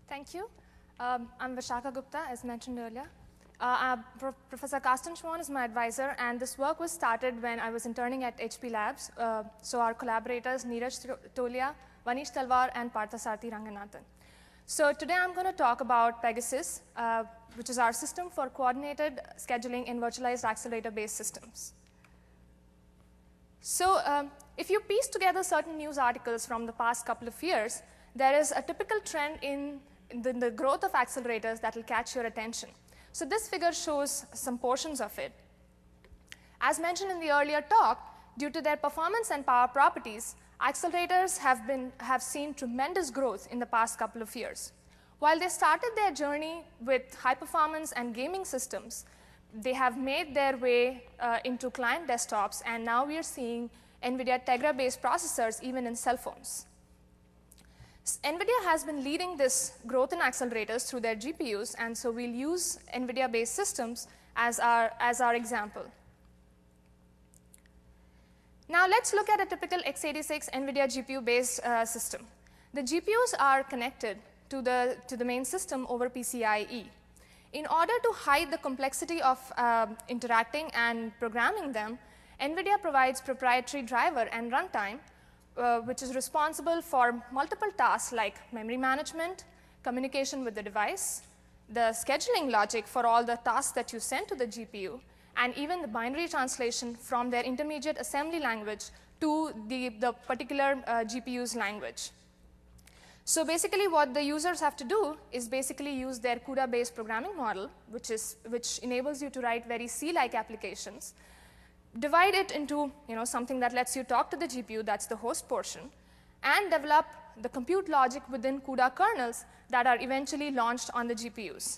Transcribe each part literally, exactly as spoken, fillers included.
Thank you. Um, I'm Vishaka Gupta, as mentioned earlier. Uh, Pro Professor Carsten Schwann is my advisor, and this work was started when I was interning at H P Labs. Uh, so our collaborators, Neeraj Tolia, Vanish Talwar, and Parthasarthi Ranganathan. So today I'm going to talk about Pegasus, uh, which is our system for coordinated scheduling in virtualized accelerator-based systems. So um, if you piece together certain news articles from the past couple of years, there is a typical trend in the, the growth of accelerators that will catch your attention. So this figure shows some portions of it. As mentioned in the earlier talk, due to their performance and power properties, accelerators have, been, have seen tremendous growth in the past couple of years. While they started their journey with high performance and gaming systems, they have made their way uh, into client desktops, and now we are seeing NVIDIA Tegra-based processors even in cell phones. NVIDIA has been leading this growth in accelerators through their G P Us, and so we'll use NVIDIA-based systems as our, as our example. Now let's look at a typical x eighty-six NVIDIA G P U-based uh, system. The G P Us are connected to the, to the main system over P C I E. In order to hide the complexity of uh, interacting and programming them, NVIDIA provides proprietary driver and runtime, uh, which is responsible for multiple tasks like memory management, communication with the device, the scheduling logic for all the tasks that you send to the G P U, and even the binary translation from their intermediate assembly language to the, the particular uh, G P U's language. So basically what the users have to do is basically use their CUDA-based programming model, which, is, which enables you to write very C-like applications, divide it into you know, something that lets you talk to the G P U, that's the host portion, and develop the compute logic within CUDA kernels that are eventually launched on the G P Us.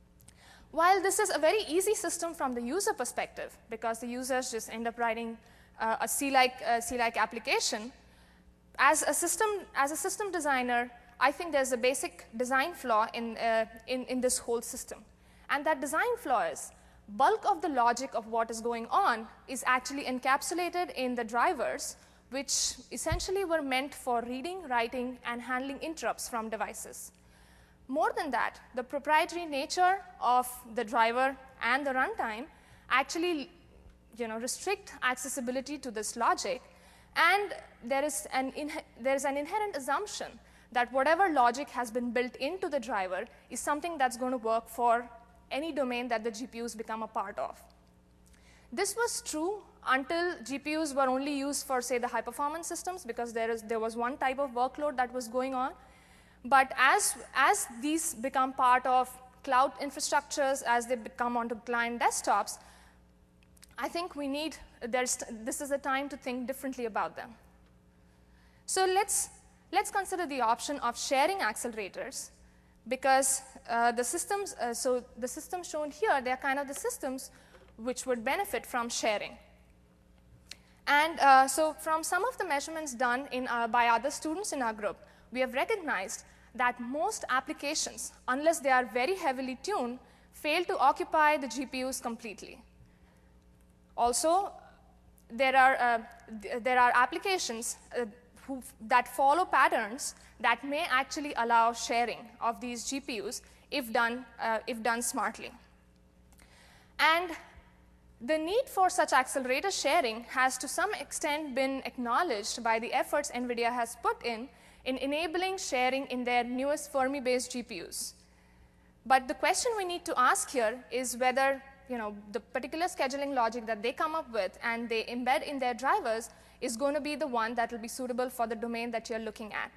While this is a very easy system from the user perspective, because the users just end up writing uh, a C-like uh, C-like application, as a system as a system designer, I think there's a basic design flaw in, uh, in, in this whole system. And that design flaw is bulk of the logic of what is going on is actually encapsulated in the drivers, which essentially were meant for reading, writing, and handling interrupts from devices. More than that, the proprietary nature of the driver and the runtime actually you know, restrict accessibility to this logic, and there is, an there is an inherent assumption that whatever logic has been built into the driver is something that's going to work for any domain that the G P Us become a part of. This was true until G P Us were only used for, say, the high-performance systems, because there, is, there was one type of workload that was going on. But as, as these become part of cloud infrastructures, as they become onto client desktops, I think we need, there's, this is a time to think differently about them. So let's, let's consider the option of sharing accelerators, because uh, the systems, uh, so the systems shown here, they're kind of the systems which would benefit from sharing. And uh, so from some of the measurements done in, uh, by other students in our group, we have recognized that most applications, unless they are very heavily tuned, fail to occupy the G P Us completely. Also, there are, uh, th there are applications uh, who, that follow patterns that may actually allow sharing of these G P Us if done, uh, if done smartly. And the need for such accelerator sharing has to some extent been acknowledged by the efforts NVIDIA has put in in enabling sharing in their newest Fermi-based G P Us. But the question we need to ask here is whether you know, the particular scheduling logic that they come up with and they embed in their drivers is going to be the one that will be suitable for the domain that you're looking at.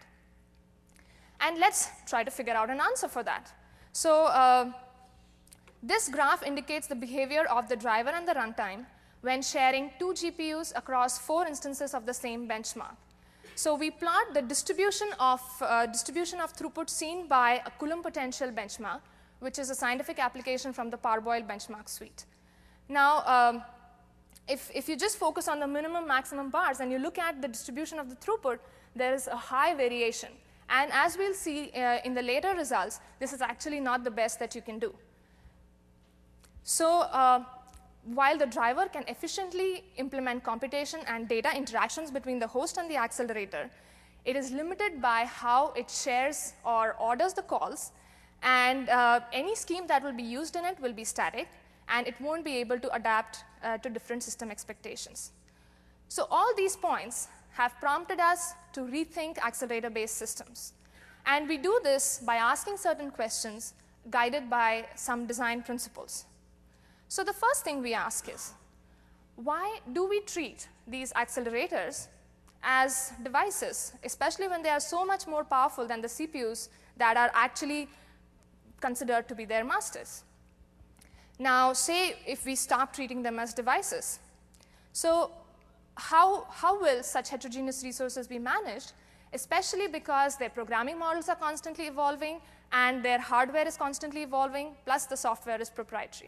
And let's try to figure out an answer for that. So uh, this graph indicates the behavior of the driver and the runtime when sharing two G P Us across four instances of the same benchmark. So we plot the distribution of, uh, distribution of throughput seen by a Coulomb potential benchmark, which is a scientific application from the Parboil benchmark suite. Now, um, if, if you just focus on the minimum maximum bars and you look at the distribution of the throughput, there is a high variation. And as we'll see uh, in the later results, this is actually not the best that you can do. So uh, while the driver can efficiently implement computation and data interactions between the host and the accelerator, It is limited by how it shares or orders the calls, and uh, any scheme that will be used in it will be static, and it won't be able to adapt uh, to different system expectations. So all these points have prompted us to rethink accelerator-based systems. And we do this by asking certain questions guided by some design principles. So the first thing we ask is, why do we treat these accelerators as devices, especially when they are so much more powerful than the C P Us that are actually considered to be their masters? Now, say if we stop treating them as devices. So how, how will such heterogeneous resources be managed, especially because their programming models are constantly evolving and their hardware is constantly evolving, plus the software is proprietary?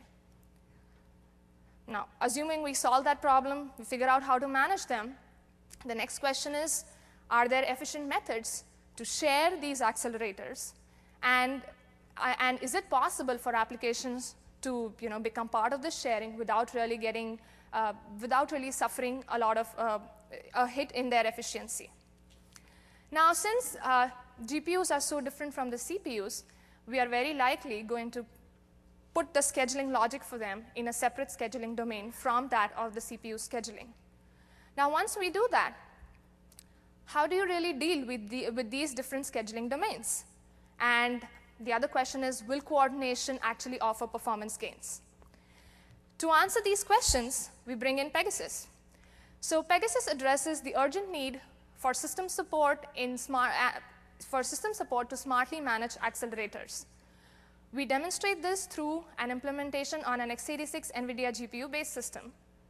Now, assuming we solve that problem, we figure out how to manage them, the next question is, are there efficient methods to share these accelerators? And, uh, and is it possible for applications to you know, become part of this sharing without really getting, uh, without really suffering a lot of uh, a hit in their efficiency? Now, since uh, G P Us are so different from the C P Us, we are very likely going to put the scheduling logic for them in a separate scheduling domain from that of the C P U scheduling. Now, once we do that, how do you really deal with, the, with these different scheduling domains? And the other question is, will coordination actually offer performance gains? To answer these questions, we bring in Pegasus. So Pegasus addresses the urgent need for system support, in smart, uh, for system support to smartly manage accelerators. We demonstrate this through an implementation on an x eighty-six NVIDIA G P U-based system.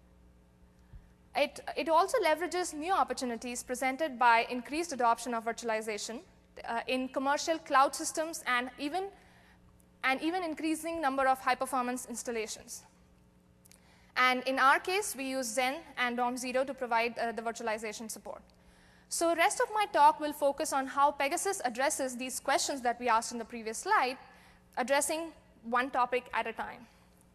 It, it also leverages new opportunities presented by increased adoption of virtualization uh, in commercial cloud systems and even, and even increasing number of high-performance installations. And in our case, we use Xen and DOM zero to provide uh, the virtualization support. So the rest of my talk will focus on how Pegasus addresses these questions that we asked in the previous slide, addressing one topic at a time.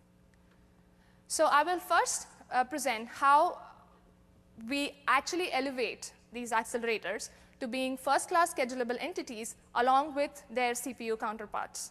So I will first uh, present how we actually elevate these accelerators to being first-class schedulable entities along with their C P U counterparts.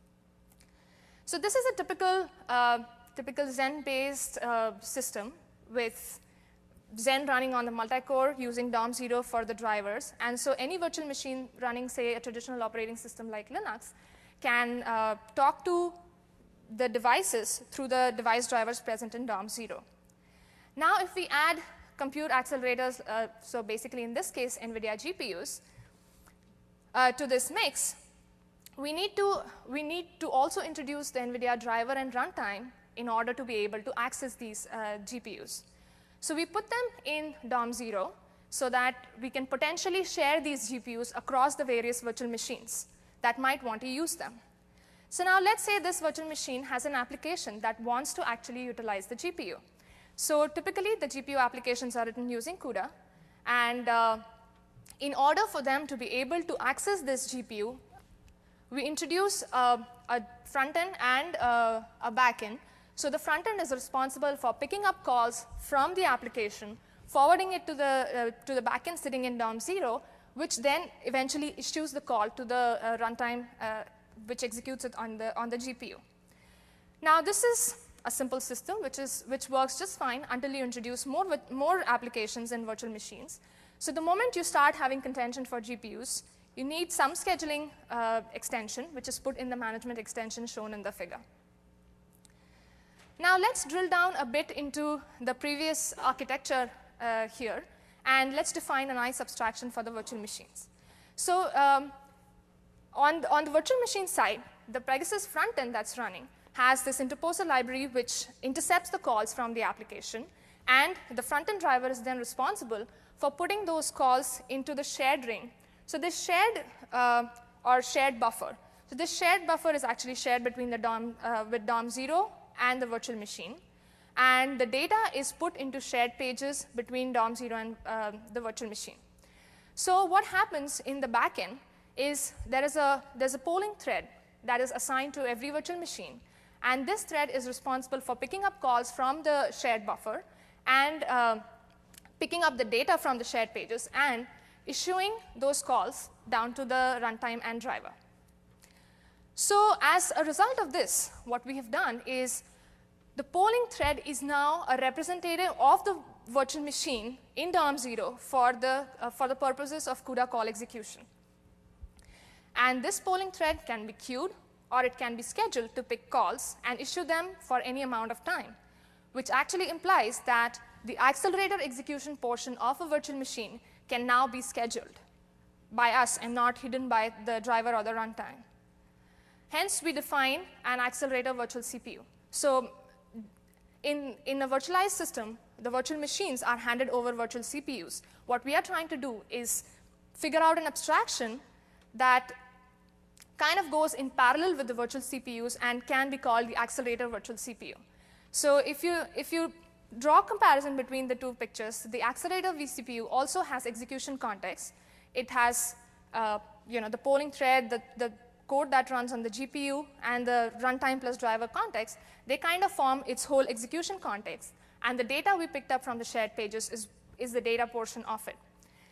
So this is a typical, uh, typical Xen-based uh, system with Xen running on the multi-core using DOM zero for the drivers. And so any virtual machine running, say, a traditional operating system like Linux can uh, talk to the devices through the device drivers present in DOM zero. Now, if we add compute accelerators, uh, so basically in this case, NVIDIA G P Us, uh, to this mix, we need, to, we need to also introduce the NVIDIA driver and runtime in order to be able to access these uh, G P Us. So we put them in DOM zero so that we can potentially share these G P Us across the various virtual machines that might want to use them. So now let's say this virtual machine has an application that wants to actually utilize the G P U. So typically, the G P U applications are written using CUDA. And uh, in order for them to be able to access this G P U, we introduce uh, a front end and uh, a back end. So the front end is responsible for picking up calls from the application, forwarding it to the, uh, to the back end sitting in DOM zero, which then eventually issues the call to the uh, runtime, uh, which executes it on the, on the G P U. Now, this is a simple system which, is, which works just fine until you introduce more, with, more applications in virtual machines. So the moment you start having contention for G P Us, you need some scheduling uh, extension, which is put in the management extension shown in the figure. Now, let's drill down a bit into the previous architecture uh, here, and let's define a nice abstraction for the virtual machines. So um, on, the, on the virtual machine side, the Pegasus front end that's running has this interposer library which intercepts the calls from the application, and the front-end driver is then responsible for putting those calls into the shared ring. So this shared uh, or shared buffer. So this shared buffer is actually shared between the DOM, uh, with DOM zero and the virtual machine, and the data is put into shared pages between DOM zero and uh, the virtual machine. So what happens in the backend is there is a, there's a polling thread that is assigned to every virtual machine. And this thread is responsible for picking up calls from the shared buffer and uh, picking up the data from the shared pages and issuing those calls down to the runtime and driver. So as a result of this, what we have done is the polling thread is now a representative of the virtual machine in D O M zero for the, uh, for the purposes of CUDA call execution. And this polling thread can be queued, or it can be scheduled to pick calls and issue them for any amount of time, which actually implies that the accelerator execution portion of a virtual machine can now be scheduled by us and not hidden by the driver or the runtime. Hence, we define an accelerator virtual C P U. So in, in a virtualized system, the virtual machines are handed over virtual C P Us. What we are trying to do is figure out an abstraction that kind of goes in parallel with the virtual C P Us and can be called the accelerator virtual C P U. So if you, if you draw a comparison between the two pictures, the accelerator vCPU also has execution context. It has uh, you know, the polling thread, the, the code that runs on the G P U, and the runtime plus driver context. They kind of form its whole execution context. And the data we picked up from the shared pages is, is the data portion of it.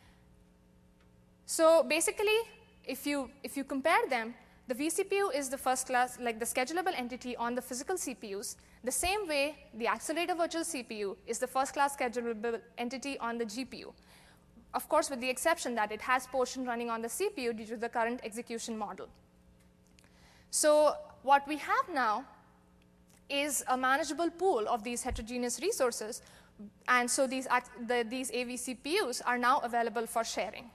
So basically, if you, if you compare them, the vCPU is the first class, like the schedulable entity on the physical C P Us. The same way, the accelerator virtual C P U is the first class schedulable entity on the G P U. Of course, with the exception that it has portion running on the C P U due to the current execution model. So what we have now is a manageable pool of these heterogeneous resources. And so these, the, these A V C P Us are now available for sharing.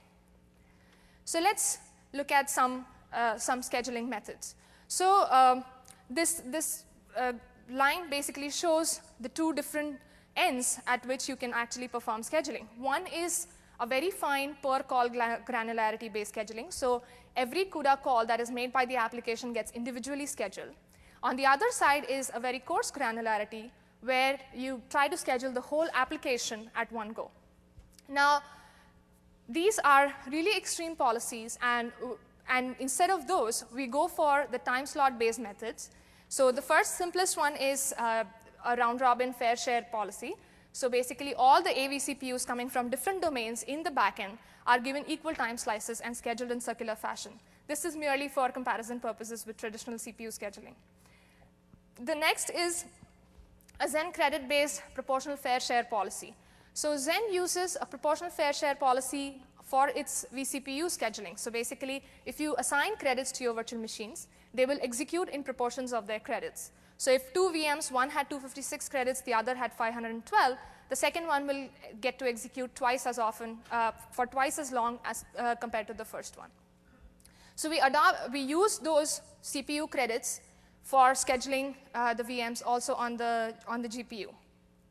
So let's look at some, uh, some scheduling methods. So um, this, this uh, line basically shows the two different ends at which you can actually perform scheduling. One is a very fine per call granularity based scheduling. So every CUDA call that is made by the application gets individually scheduled. On the other side is a very coarse granularity where you try to schedule the whole application at one go. Now, these are really extreme policies, and, and instead of those, we go for the time slot based methods. So the first simplest one is uh, a round robin fair share policy. So basically, all the A V C P Us coming from different domains in the backend are given equal time slices and scheduled in circular fashion. This is merely for comparison purposes with traditional C P U scheduling. The next is a Xen credit-based proportional fair share policy. So Xen uses a proportional fair share policy for its vCPU scheduling. So basically, if you assign credits to your virtual machines, they will execute in proportions of their credits. So if two V Ms, one had two hundred fifty-six credits, the other had five hundred twelve, the second one will get to execute twice as often, uh, for twice as long as uh, compared to the first one. So we, adopt, we use those C P U credits for scheduling uh, the V Ms also on the, on the G P U.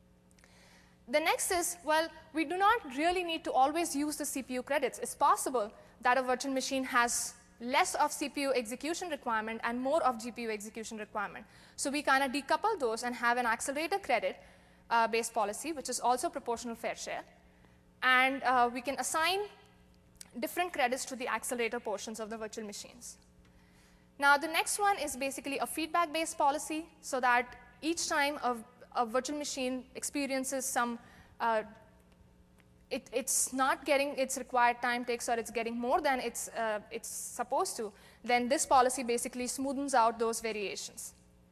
The next is, well, we do not really need to always use the C P U credits. It's possible that a virtual machine has less of C P U execution requirement and more of G P U execution requirement. So we kind of decouple those and have an accelerator credit uh, based policy, which is also proportional fair share. And uh, we can assign different credits to the accelerator portions of the virtual machines. Now, the next one is basically a feedback-based policy, so that each time a, a virtual machine experiences some, uh, it, it's not getting its required time takes, or it's getting more than it's, uh, it's supposed to, then this policy basically smoothens out those variations.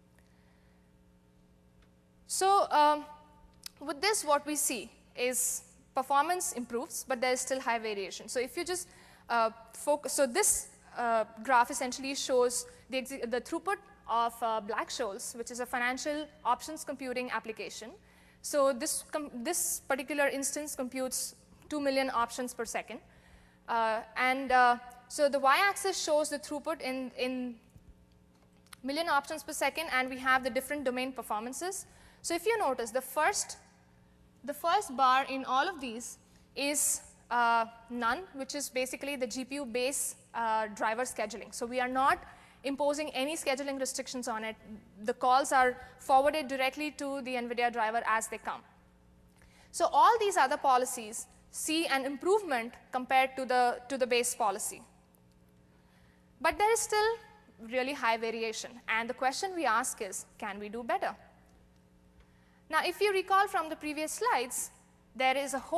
So um, with this, what we see is performance improves, but there is still high variation. So if you just uh, focus, so this Uh, graph essentially shows the, the throughput of uh, Black-Scholes, which is a financial options computing application. So this, this particular instance computes two million options per second. Uh, and uh, so the y-axis shows the throughput in, in million options per second, and we have the different domain performances. So if you notice, the first, the first bar in all of these is uh, none, which is basically the G P U base uh, driver scheduling. So we are not imposing any scheduling restrictions on it. The calls are forwarded directly to the NVIDIA driver as they come. So all these other policies see an improvement compared to the, to the base policy. But there is still really high variation. And the question we ask is, can we do better? Now, if you recall from the previous slides, there is a host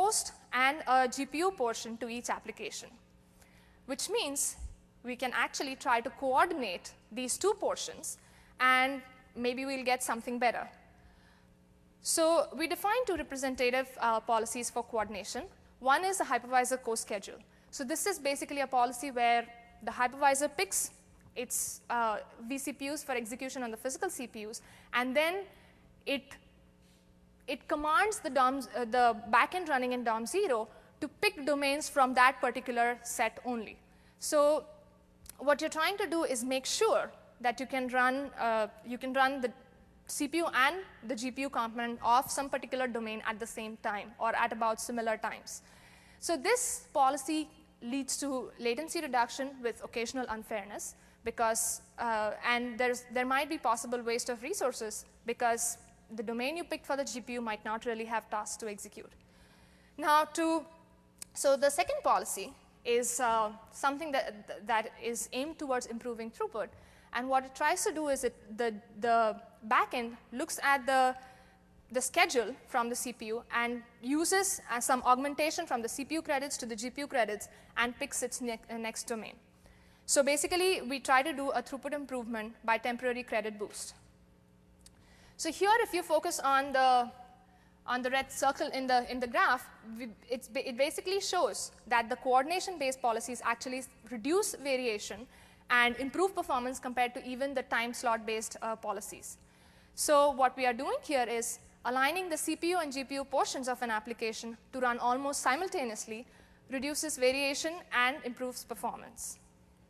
and a G P U portion to each application, which means we can actually try to coordinate these two portions, and maybe we'll get something better. So we define two representative uh, policies for coordination. One is the hypervisor co-schedule. So this is basically a policy where the hypervisor picks its uh, vCPUs for execution on the physical C P Us, and then it, it commands the, D O M, uh, the backend running in D O M zero to pick domains from that particular set only. So what you're trying to do is make sure that you can run, uh, you can run the C P U and the G P U component of some particular domain at the same time or at about similar times. So this policy leads to latency reduction with occasional unfairness, because, uh, and there's, there might be possible waste of resources because the domain you picked for the G P U might not really have tasks to execute. Now to, so the second policy is uh, something that, that is aimed towards improving throughput. And what it tries to do is it, the, the backend looks at the, the schedule from the C P U and uses uh, some augmentation from the C P U credits to the G P U credits and picks its ne uh, next domain. So basically, we try to do a throughput improvement by temporary credit boost. So here, if you focus on the, on the red circle in the, in the graph, we, it's, it basically shows that the coordination-based policies actually reduce variation and improve performance compared to even the time slot-based uh, policies. So what we are doing here is aligning the C P U and G P U portions of an application to run almost simultaneously reduces variation and improves performance.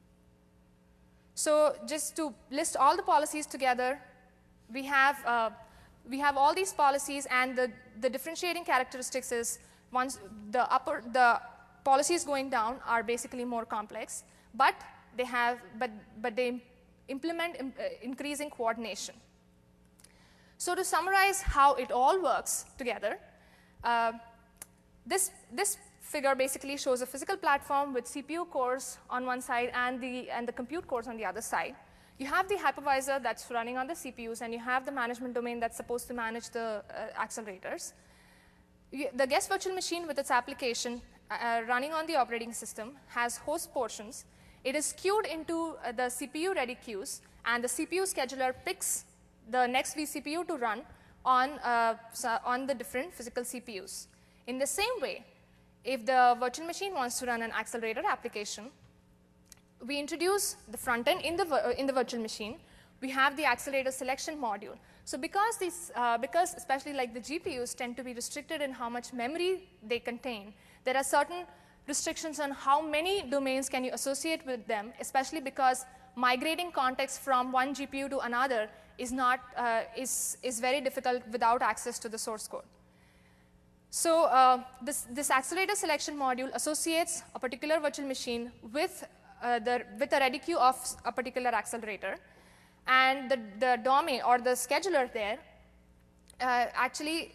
So just to list all the policies together, we have, uh, we have all these policies, and the, the differentiating characteristics is once the, upper, the policies going down are basically more complex, but they have, but, but they implement im, uh, increasing coordination. So to summarize how it all works together, uh, this, this figure basically shows a physical platform with C P U cores on one side and the, and the compute cores on the other side. You have the hypervisor that's running on the C P Us, and you have the management domain that's supposed to manage the uh, accelerators. You, the guest virtual machine with its application uh, running on the operating system has host portions. It is queued into uh, the C P U-ready queues, and the C P U scheduler picks the next vCPU to run on, uh, on the different physical C P Us. In the same way, if the virtual machine wants to run an accelerator application, we introduce the front end in the, uh, in the virtual machine. We have the accelerator selection module. So because, these, uh, because especially like the G P Us tend to be restricted in how much memory they contain, there are certain restrictions on how many domains can you associate with them, especially because migrating context from one G P U to another is, not, uh, is, is very difficult without access to the source code. So uh, this, this accelerator selection module associates a particular virtual machine with, uh, the, with a ready queue of a particular accelerator. And the, the D O M or the scheduler there uh, actually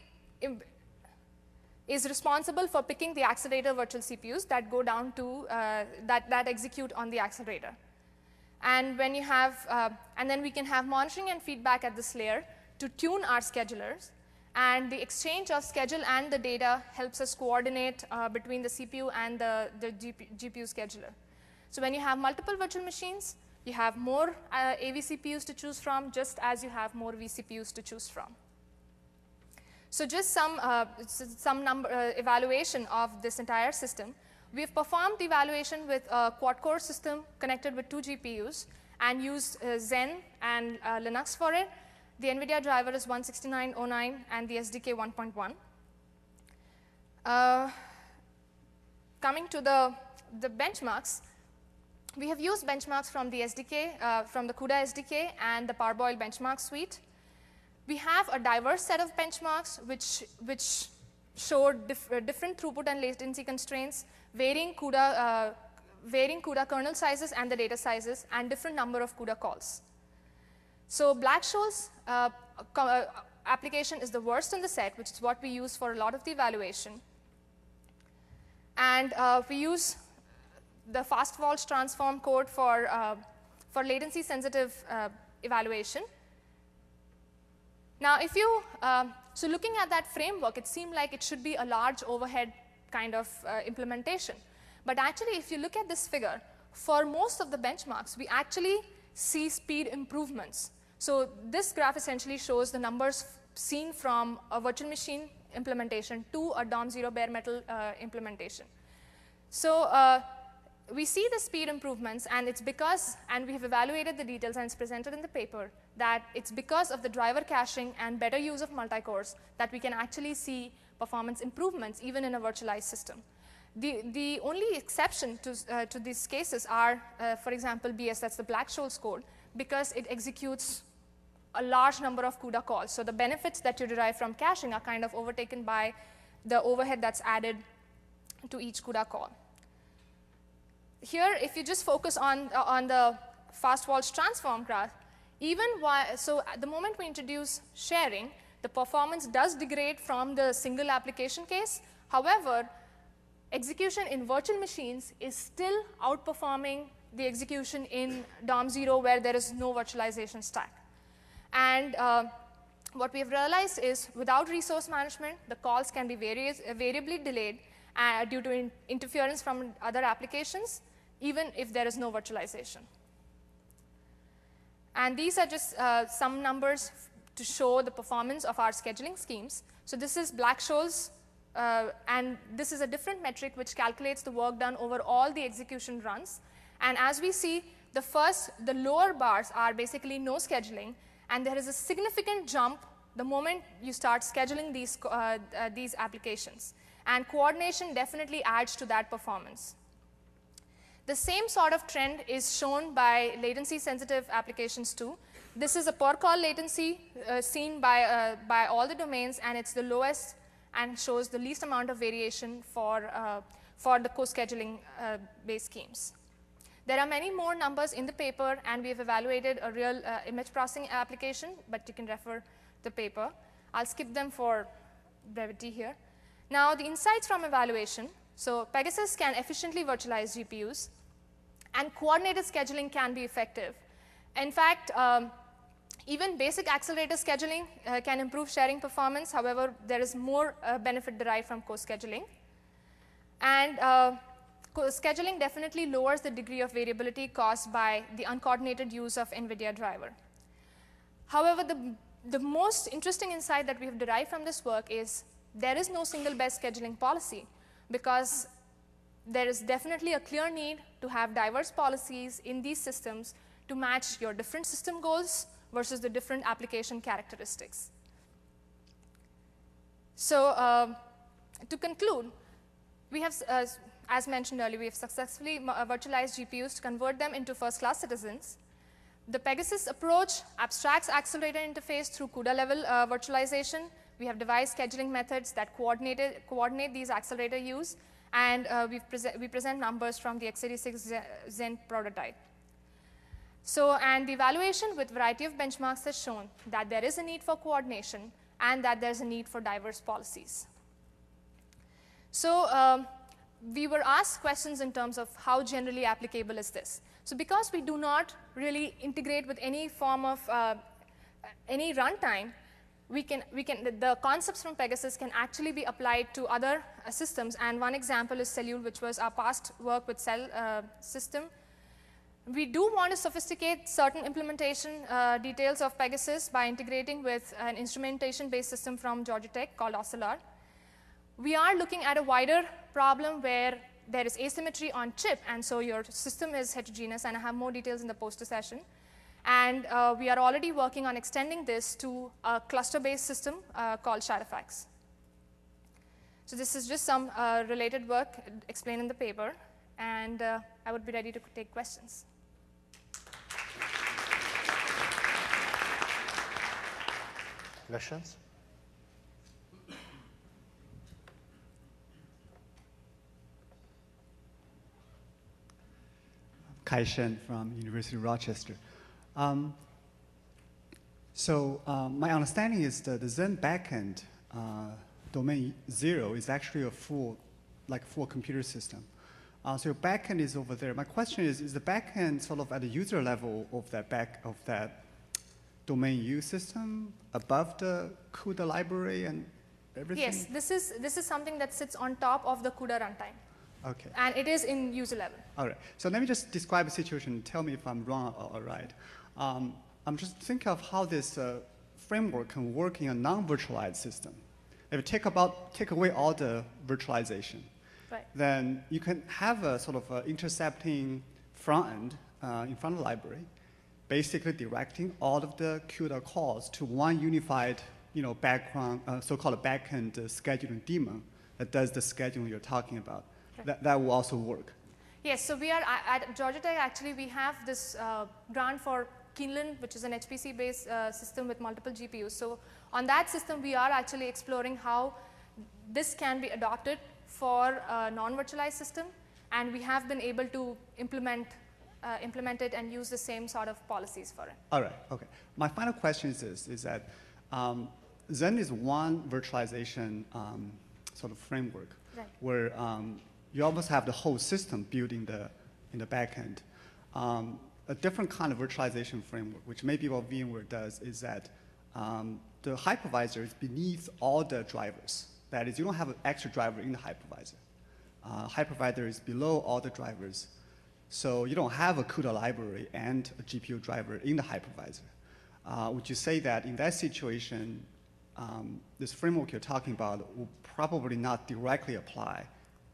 is responsible for picking the accelerator virtual C P Us that go down to, uh, that, that execute on the accelerator. And when you have, uh, and then we can have monitoring and feedback at this layer to tune our schedulers. And the exchange of schedule and the data helps us coordinate uh, between the C P U and the, the G P U scheduler. So when you have multiple virtual machines, you have more uh, A V C P Us to choose from, just as you have more vCPUs to choose from. So just some, uh, some number, uh, evaluation of this entire system. We've performed the evaluation with a quad-core system connected with two G P Us and used uh, Zen and uh, Linux for it. The NVIDIA driver is one sixty-nine oh nine and the S D K one point one. Uh, coming to the, the benchmarks, we have used benchmarks from the S D K, uh, from the CUDA S D K and the Parboil benchmark suite. We have a diverse set of benchmarks which, which show dif uh, different throughput and latency constraints, varying CUDA, uh, varying CUDA kernel sizes and the data sizes, and different number of CUDA calls. So Black-Scholes uh, uh, application is the worst in the set, which is what we use for a lot of the evaluation. And uh, we use the FastVault transform code for, uh, for latency-sensitive uh, evaluation. Now, if you, uh, so looking at that framework, it seemed like it should be a large overhead kind of uh, implementation. But actually, if you look at this figure, for most of the benchmarks, we actually see speed improvements. So this graph essentially shows the numbers seen from a virtual machine implementation to a D O M zero bare metal uh, implementation. So uh, we see the speed improvements, and it's because, and we have evaluated the details, and it's presented in the paper, that it's because of the driver caching and better use of multi-cores that we can actually see performance improvements even in a virtualized system. The, the only exception to, uh, to these cases are, uh, for example, B S, that's the Black-Scholes code, because it executes a large number of CUDA calls. So the benefits that you derive from caching are kind of overtaken by the overhead that's added to each CUDA call. Here, if you just focus on, uh, on the fast-Walsh transform graph, even while, so at the moment we introduce sharing, the performance does degrade from the single application case. However, execution in virtual machines is still outperforming the execution in D O M zero where there is no virtualization stack. And uh, what we have realized is without resource management, the calls can be various, uh, variably delayed uh, due to in interference from other applications, even if there is no virtualization. And these are just uh, some numbers to show the performance of our scheduling schemes. So this is Black-Scholes, uh, and this is a different metric which calculates the work done over all the execution runs. And as we see, the first, the lower bars are basically no scheduling, and there is a significant jump the moment you start scheduling these, uh, uh, these applications. And coordination definitely adds to that performance. The same sort of trend is shown by latency-sensitive applications too. This is a per-call latency uh, seen by, uh, by all the domains, and it's the lowest and shows the least amount of variation for, uh, for the co-scheduling uh, based schemes. There are many more numbers in the paper, and we have evaluated a real uh, image processing application, but you can refer the paper. I'll skip them for brevity here. Now, the insights from evaluation. So Pegasus can efficiently virtualize G P Us, and coordinated scheduling can be effective. In fact, um, even basic accelerator scheduling uh, can improve sharing performance. However, there is more uh, benefit derived from co-scheduling. And uh, scheduling definitely lowers the degree of variability caused by the uncoordinated use of NVIDIA driver. However, the, the most interesting insight that we have derived from this work is there is no single best scheduling policy, because there is definitely a clear need to have diverse policies in these systems to match your different system goals versus the different application characteristics. So uh, to conclude, we have, uh, as mentioned earlier, we have successfully virtualized G P Us to convert them into first-class citizens. The Pegasus approach abstracts accelerator interface through CUDA level uh, virtualization. We have devised scheduling methods that coordinate these accelerator use, and uh, we've prese we present numbers from the x eighty-six Zen prototype. So, and the evaluation with variety of benchmarks has shown that there is a need for coordination and that there's a need for diverse policies. So, um, we were asked questions in terms of how generally applicable is this. So, because we do not really integrate with any form of uh, any runtime, we can, we can, the concepts from Pegasus can actually be applied to other uh, systems. And one example is Cellule, which was our past work with Cell uh, system. We do want to sophisticate certain implementation uh, details of Pegasus by integrating with an instrumentation-based system from Georgia Tech called Ocelot. We are looking at a wider problem where there is asymmetry on chip, and so your system is heterogeneous, and I have more details in the poster session. And uh, we are already working on extending this to a cluster-based system uh, called Shadowfax. So this is just some uh, related work explained in the paper, and uh, I would be ready to take questions. Questions? Kai Shen from University of Rochester. Um, so um, my understanding is that the Zen backend uh, domain zero is actually a full, like full computer system. Uh, so your backend is over there. My question is: is the backend sort of at the user level of that back of that domain U system above the CUDA library, and everything? Yes, this is, this is something that sits on top of the CUDA runtime. Okay. And it is in user level. All right. So let me just describe the situation and tell me if I'm wrong or, or right. Um, I'm just thinking of how this uh, framework can work in a non-virtualized system. If you take, about, take away all the virtualization, right, then you can have a sort of a intercepting front end uh, in front of the library, basically directing all of the CUDA calls to one unified, you know, background, uh, so-called backend uh, scheduling daemon that does the scheduling you're talking about. Right. That, that will also work. Yes, so we are at Georgia Tech, actually we have this uh, grant for Keeneland, which is an H P C-based uh, system with multiple G P Us. So on that system, we are actually exploring how this can be adopted for a non-virtualized system, and we have been able to implement, uh, implement it and use the same sort of policies for it. All right, okay. My final question is this, is that um, Zen is one virtualization um, sort of framework, right, where um, you almost have the whole system built in the, in the back end. Um, a different kind of virtualization framework, which maybe what VMware does, is that um, the hypervisor is beneath all the drivers. That is, you don't have an extra driver in the hypervisor. Uh, hypervisor is below all the drivers. So you don't have a CUDA library and a G P U driver in the hypervisor. Uh, would you say that in that situation, um, this framework you're talking about will probably not directly apply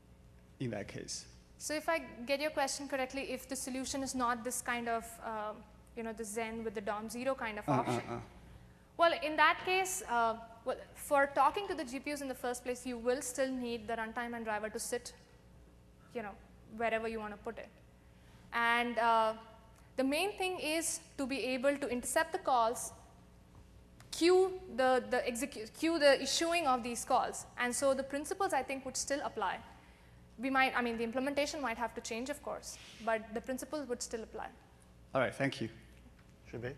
in that case? So if I get your question correctly, if the solution is not this kind of, um, you know, the Zen with the D O M zero kind of uh, option, uh, uh. well, in that case, uh, well, for talking to the G P Us in the first place, you will still need the runtime and driver to sit, you know, wherever you want to put it. And uh, the main thing is to be able to intercept the calls, queue the, the execute, queue the issuing of these calls. And so the principles, I think, would still apply. We might, I mean, the implementation might have to change, of course, but the principles would still apply. All right, thank you. Should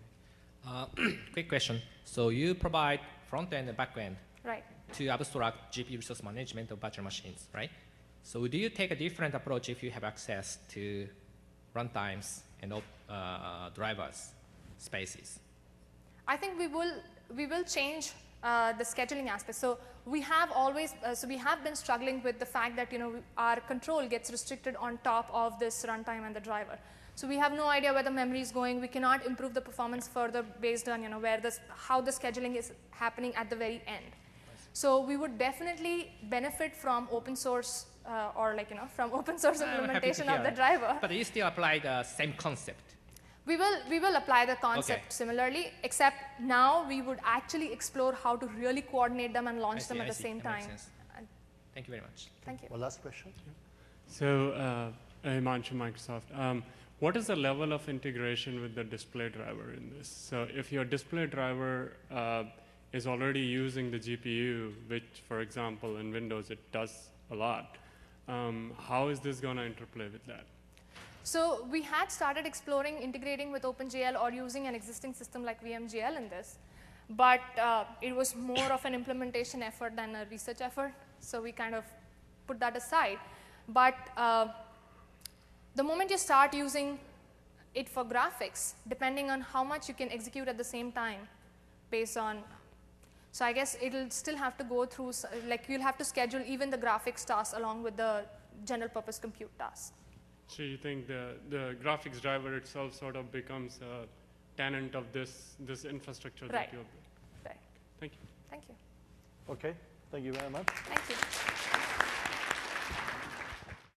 Uh, quick question. So you provide front-end and back-end Right. to abstract G P U resource management of virtual machines, right? So do you take a different approach if you have access to runtimes and uh, drivers spaces? I think we will, we will change uh, the scheduling aspect. So we have always, uh, so we have been struggling with the fact that, you know, our control gets restricted on top of this runtime and the driver. So we have no idea where the memory is going. We cannot improve the performance further based on, you know, where this, how the scheduling is happening at the very end. So we would definitely benefit from open source uh, or like, you know, from open source implementation of the driver. But you still apply the same concept. We will, we will apply the concept Okay. similarly, except now we would actually explore how to really coordinate them and launch I see, them at I the see. same That makes time. sense. And Thank you very much. thank you. One last question. So, uh, Himanshu, Microsoft. Um, what is the level of integration with the display driver in this? So if your display driver uh, is already using the G P U, which, for example, in Windows, it does a lot, um, how is this going to interplay with that? So we had started exploring integrating with OpenGL or using an existing system like V M G L in this, but uh, it was more of an implementation effort than a research effort, so we kind of put that aside. But uh, the moment you start using it for graphics, depending on how much you can execute at the same time based on, so I guess it'll still have to go through, like you'll have to schedule even the graphics tasks along with the general purpose compute tasks. So you think the, the graphics driver itself sort of becomes a tenant of this, this infrastructure Right. that you have built? Right. Thank you. Thank you. Okay, thank you very much. Thank you.